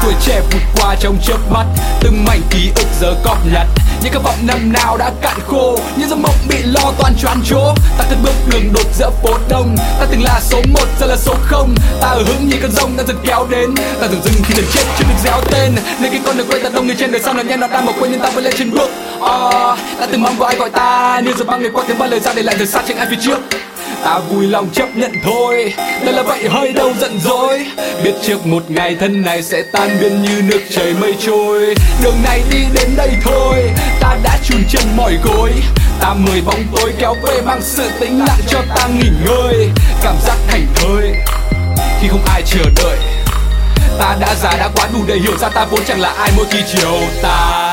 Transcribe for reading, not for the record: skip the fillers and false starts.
tuổi trẻ vụt qua trong chớp mắt, từng mảnh ký ức giờ cóp nhặt. Những cái vọng năm nào đã cạn khô, những giấc mộng bị lo toan choáng chỗ. Ta cất bước đường đột giữa phố đông, ta từng là số 1 giờ là số 0. Ta ở hướng như cơn giông đang dần kéo đến, ta tưởng dưng khi dần chết chưa được gieo tên. Nên khi con đường quên ta đông người trên đời sau là nhanh nó đang mọc quên nhưng ta vẫn lên trên bước. Ta từng mong có ai gọi ta, nhưng rồi bao ngày qua tiếng ba lời ra để lại rời xa trên ai phía trước. Ta vui lòng chấp nhận thôi, đây là vậy hơi đâu giận dỗi. Biết trước một ngày thân này sẽ tan biến như nước chảy mây trôi. Đường này đi đến đây thôi, ta đã chùn chân mỏi gối. Ta mời bóng tối kéo về mang sự tĩnh lặng cho ta nghỉ ngơi. Cảm giác thành thơi khi không ai chờ đợi. Ta đã già đã quá đủ để hiểu ra ta vốn chẳng là ai mỗi khi chiều ta.